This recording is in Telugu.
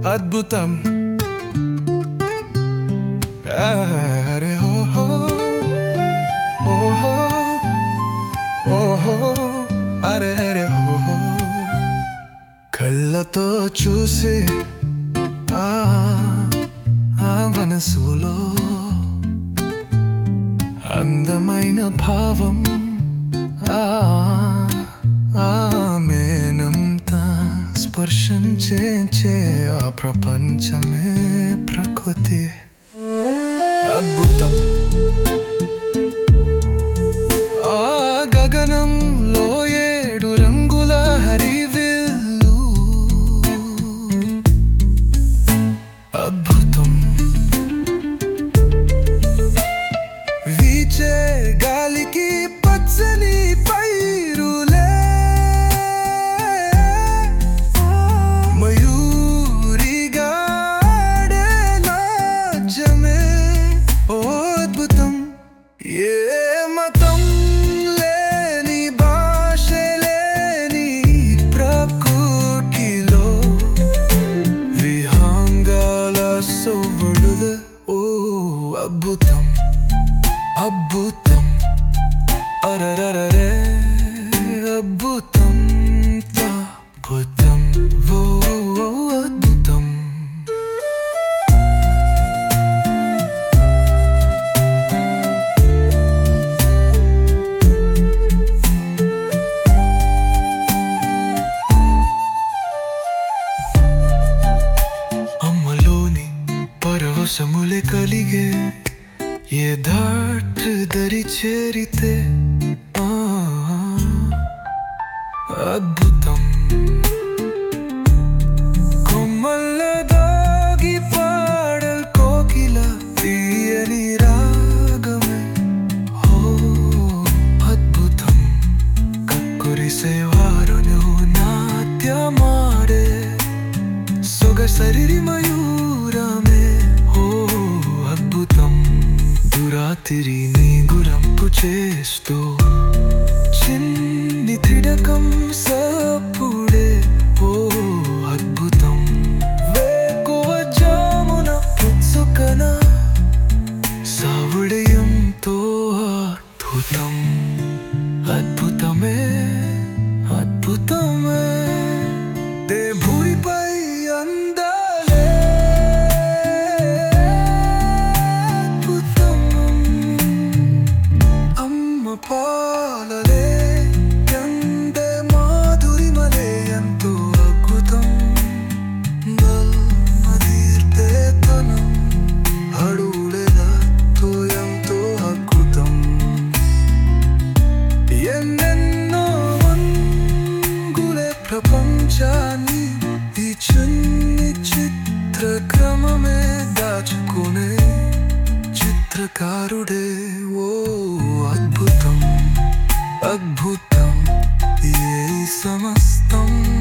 అద్భుతం అరే ఓహో ఓహో ఓహో అరే అరే ఓహో కళ్ళతో చూసి ఆ మనసులో అందమైన భావం ఆమెనంతా స్పర్శించే ఆ ప్రపంచమే ప్రకృతి అద్భుతం ఆ గగనంలో 7 రంగుల హరివిల్లు అద్భుతం వీచే గాలికి పచ్చని పైరులే మయూరిగా ఆడే నాట్యమే ఓ అద్భుతం ఏ మతం లేని భాష లేని ప్రకృతిలో విహంగాల సొగడుల ఓ అద్భుతం అద్భుతం అరరరే అద్భుతం అద్భుతం ఓ అద్భుతం అమ్మలోని పరవశములే కలిగే ఏ దాట్ దరి చేరితే అద్భుతం కొమ్మల్ల దాగి పాడల్ కోకిల తీయని రాగమే ఓ అద్భుతం కక్కురిసేవారును నాట్యమాడే సొగసరి మయూరమే ఓ అద్భుతం దురాతిరి నీ గురంపు చేస్తూ చిన్ని తిడకం సప్పుడే ఓ అద్భుతం వేకువ జామున పుచ్చుకన సావుడయంతో అద్భుతం అద్భుతమే అద్భుతమే దే భూమిపై అందాలే పాలలే ఎందే మాధురిమలే ఎంతో అద్భుతం అదీర్తేతనం అడుగులతో ఎంతో అద్భుతం ఎన్నెన్నో వంగులే ప్రపంచాన్ని ఈ చిన్ని చిత్రక్రమమే దాచుకునే చిత్రకారుడే ఓ అద్భుతం అద్భుతం ఏ సమస్తం